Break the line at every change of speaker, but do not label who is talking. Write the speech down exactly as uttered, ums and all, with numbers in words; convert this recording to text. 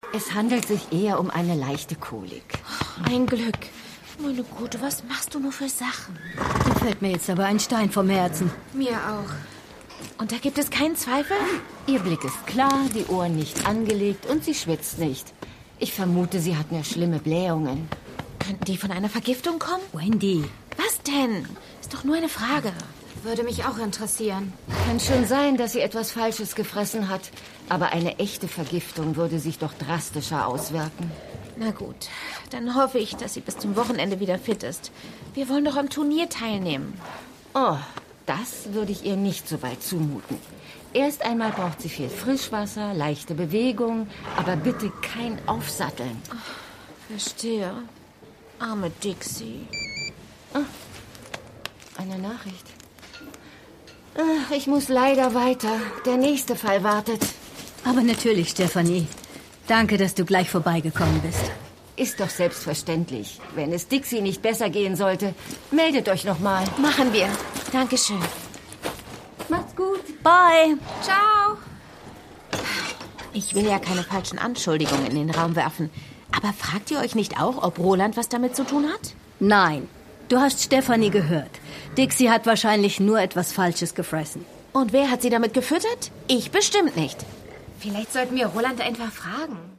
Es handelt sich eher um eine leichte Kolik.
Ein Glück. Meine Gute, was machst du nur für Sachen?
Da fällt mir jetzt aber ein Stein vom Herzen.
Mir auch. Und da gibt es keinen Zweifel?
Ihr Blick ist klar, die Ohren nicht angelegt und sie schwitzt nicht. Ich vermute, sie hat nur schlimme Blähungen.
Könnten die von einer Vergiftung kommen?
Wendy.
Was denn? Ist doch nur eine Frage.
Würde mich auch interessieren.
Kann schon sein, dass sie etwas Falsches gefressen hat. Aber eine echte Vergiftung würde sich doch drastischer auswirken.
Na gut, dann hoffe ich, dass sie bis zum Wochenende wieder fit ist. Wir wollen doch am Turnier teilnehmen.
Oh, das würde ich ihr nicht so weit zumuten. Erst einmal braucht sie viel Frischwasser, leichte Bewegung, aber bitte kein Aufsatteln.
Verstehe. Arme Dixie.
Ah, eine Nachricht. Ach, ich muss leider weiter. Der nächste Fall wartet.
Aber natürlich, Stefanie. Danke, dass du gleich vorbeigekommen bist.
Ist doch selbstverständlich. Wenn es Dixie nicht besser gehen sollte, meldet euch noch mal.
Machen wir. Dankeschön.
Macht's gut.
Bye.
Ciao. Ich will ja keine falschen Anschuldigungen in den Raum werfen. Aber fragt ihr euch nicht auch, ob Roland was damit zu tun hat?
Nein, du hast Stefanie gehört. Dixie hat wahrscheinlich nur etwas Falsches gefressen.
Und wer hat sie damit gefüttert? Ich bestimmt nicht.
Vielleicht sollten wir Roland einfach fragen.